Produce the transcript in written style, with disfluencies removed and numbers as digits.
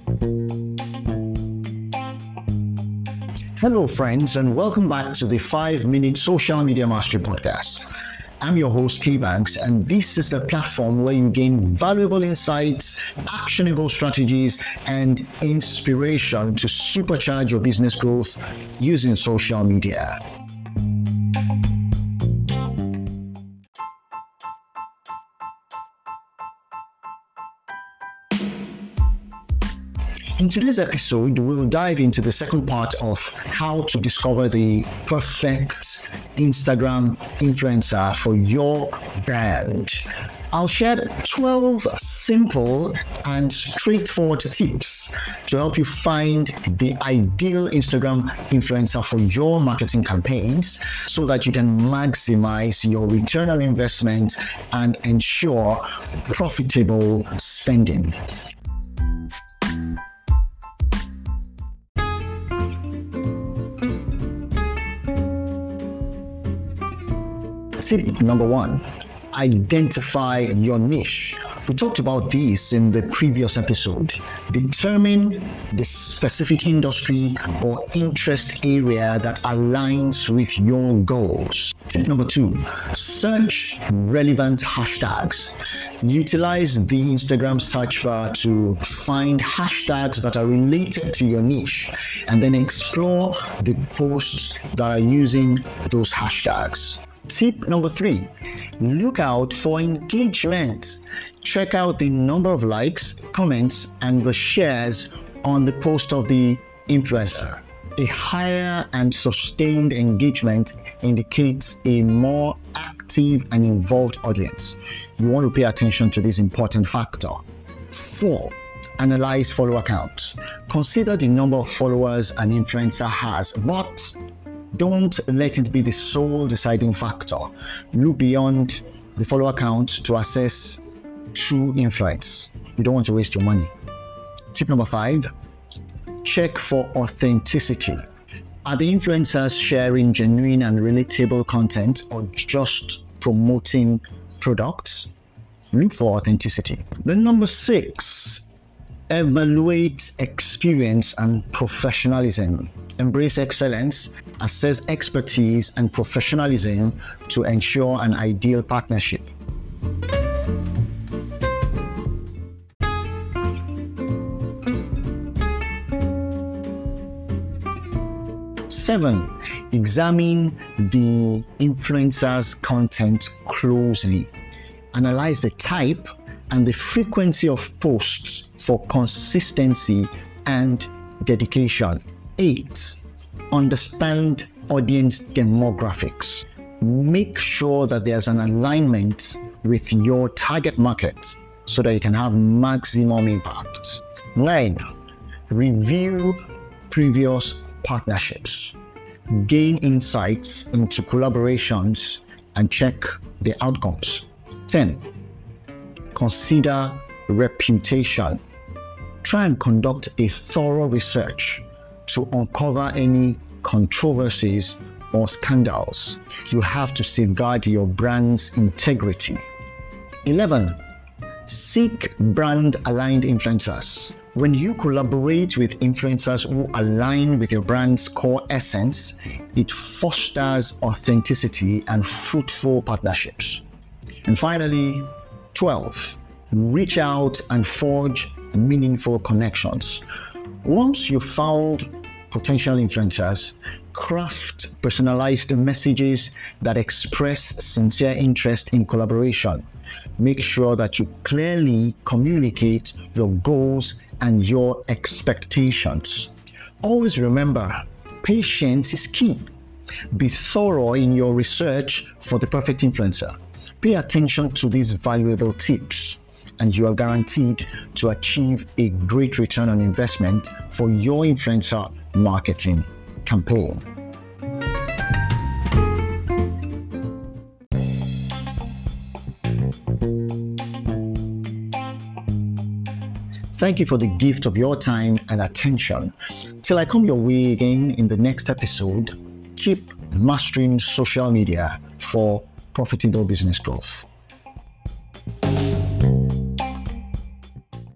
Hello, friends, and welcome back to the 5-Minute Social Media Mastery Podcast. I'm your host, K Banks, and this is the platform where you gain valuable insights, actionable strategies, and inspiration to supercharge your business growth using social media. In today's episode, we'll dive into the second part of how to discover the perfect Instagram influencer for your brand. I'll share 12 simple and straightforward tips to help you find the ideal Instagram influencer for your marketing campaigns so that you can maximize your return on investment and ensure profitable spending. Tip number 1, identify your niche. We talked about this in the previous episode. Determine the specific industry or interest area that aligns with your goals. Tip number 2, search relevant hashtags. Utilize the Instagram search bar to find hashtags that are related to your niche and then explore the posts that are using those hashtags. Tip number 3, look out for engagement. Check out the number of likes, comments, and the shares on the post of the influencer. A higher and sustained engagement indicates a more active and involved audience. You want to pay attention to this important factor. 4, analyze follower count. Consider the number of followers an influencer has, but don't let it be the sole deciding factor. Look beyond the follower count to assess true influence. You don't want to waste your money. Tip number 5, check for authenticity. Are the influencers sharing genuine and relatable content or just promoting products? Look for authenticity. Then number 6, evaluate experience and professionalism. Embrace excellence, assess expertise and professionalism to ensure an ideal partnership. Seven, examine the influencer's content closely. Analyze the type and the frequency of posts for consistency and dedication. 8, understand audience demographics. Make sure that there's an alignment with your target market so that you can have maximum impact. 9, review previous partnerships. Gain insights into collaborations and check the outcomes. 10, consider reputation. Try and conduct a thorough research to uncover any controversies or scandals. You have to safeguard your brand's integrity. 11, seek brand-aligned influencers. When you collaborate with influencers who align with your brand's core essence, it fosters authenticity and fruitful partnerships. And finally, 12, reach out and forge meaningful connections. Once you've found potential influencers, craft personalized messages that express sincere interest in collaboration. Make sure that you clearly communicate your goals and your expectations. Always remember, patience is key. Be thorough in your research for the perfect influencer. Pay attention to these valuable tips, and you are guaranteed to achieve a great return on investment for your influencer marketing campaign. Thank you for the gift of your time and attention. Till I come your way again in the next episode, keep mastering social media for profitable business growth.